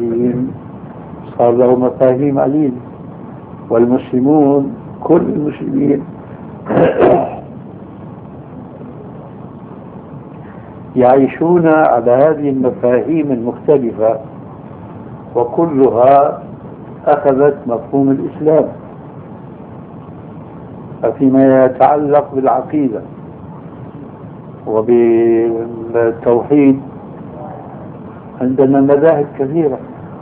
مفاهيم صار له مفاهيم قليل، والمسلمون كل المسلمين يعيشون على هذه المفاهيم المختلفة، وكلها أخذت مفهوم الإسلام. فيما يتعلق بالعقيدة وبالتوحيد عندنا مذاهب كثيرة.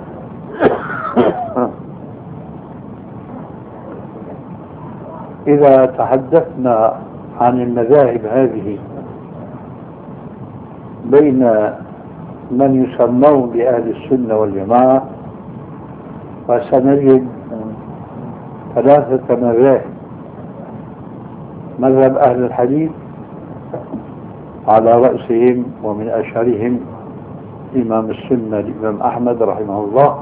إذا تحدثنا عن المذاهب هذه بين من يسمون بأهل السنة والجماعة، فسنجد ثلاثة مذاهب: مذهب أهل الحديث على رأسهم ومن أشهرهم إمام السنة الإمام أحمد رحمه الله،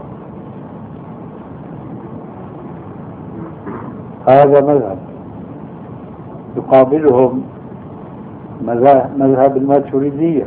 هذا مذهب. يقابلهم مذهب الماتريدية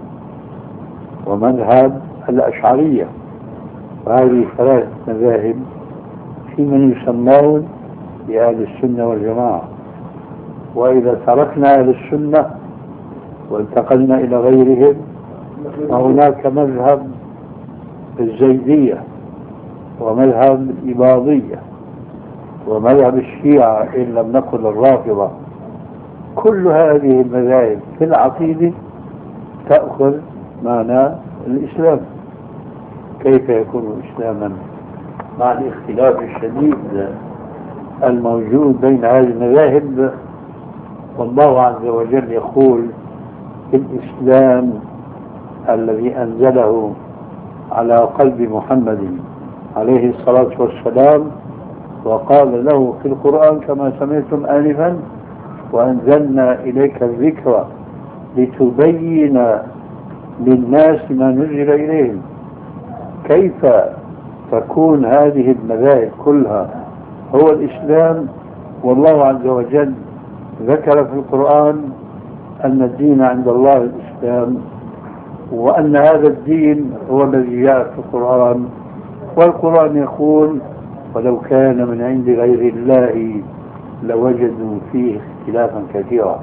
ومذهب الأشعرية، وهذه ثلاث مذاهب في من يسمون بأهل السنة والجماعة. وإذا تركنا أهل السنة وانتقلنا إلى غيرهم، فهناك مذهب الزيدية ومذهب الإباضية ومذهب الشيعة إن لم نقل الرافضة. كل هذه المذاهب في العقيدة تأخذ معنى الإسلام. كيف يكون إسلاما مع الاختلاف الشديد الموجود بين هذه المذاهب؟ والله عز وجل يقول في الإسلام الذي أنزله على قلب محمد عليه الصلاة والسلام، وقال له في القرآن كما سمعتم آنفا: وأنزلنا إليك الذكر لتبين للناس ما نزل إليهم. كيف تكون هذه المذاهب كلها هو الإسلام، والله عز وجل ذكر في القرآن أن الدين عند الله الإسلام، وأن هذا الدين هو الذي جاء في القرآن، والقرآن يقول: ولو كان من عند غير الله لوجدوا فيه اختلافا كثيرا.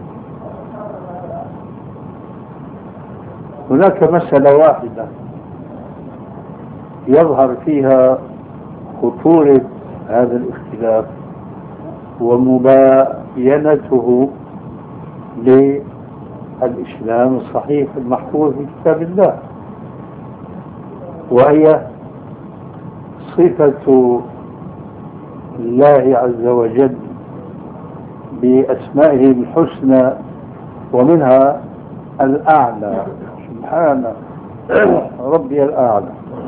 هناك مسألة واحدة يظهر فيها خطورة هذا الاختلاف ومباينته للإسلام الصحيح المحفوظ في كتاب الله، وهي صفة الله عز وجل بأسمائه الحسنى، ومنها الأعلى، سبحانه ربي الأعلى.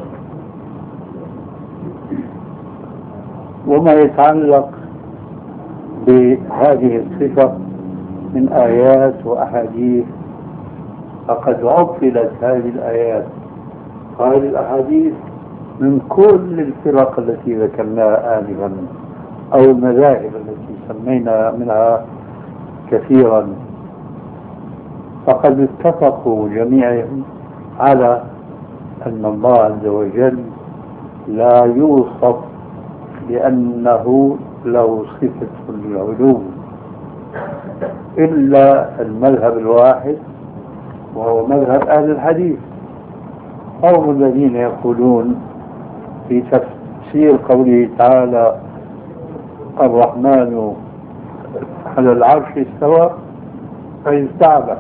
وما يتعلق بهذه الصفة من آيات وأحاديث، فقد عطلت هذه الآيات وهذه الأحاديث من كل الفرق التي ذكرناها آنفا أو المذاهب التي سمينا منها كثيرا، فقد اتفقوا جميعهم على أن الله عز وجل لا يوصف لأنه له صفة العلو إلا المذهب الواحد، وهو مذهب أهل الحديث، هم الذين يقولون في تفسير قوله تعالى: الرحمن على العرش استوى، فاستعلى.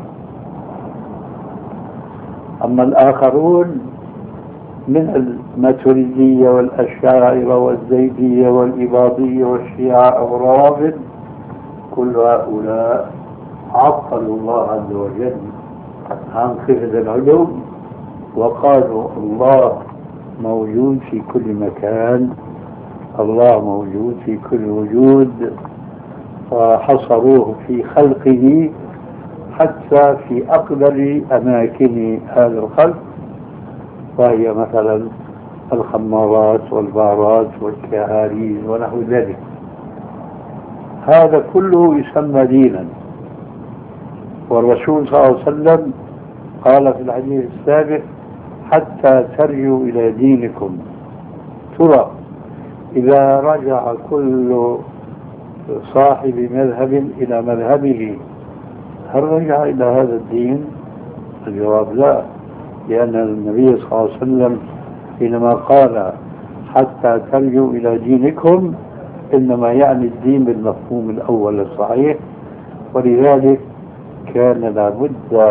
أما الآخرون من الماتريدية والأشاعرة والزيدية والإباضية والشيعة والروافض، كل هؤلاء عطلوا الله عز وجل عن صفة العلو، وقالوا الله موجود في كل مكان، الله موجود في كل وجود، وحصروه في خلقه حتى في أقدر أماكن هذا الخلق، وهي مثلا الخمارات والبارات والكهاريز ونحو ذلك. هذا كله يسمى دينا، والرسول صلى الله عليه وسلم قال في الحديث السابق: حتى ترجعوا إلى دينكم. ترى إذا رجع كل صاحب مذهب إلى مذهبه هل رجع إلى هذا الدين؟ الجواب لا، لأن النبي صلى الله عليه وسلم حينما قال حتى ترجعوا إلى دينكم إنما يعني الدين بالمفهوم الأول الصحيح، ولذلك كان لابد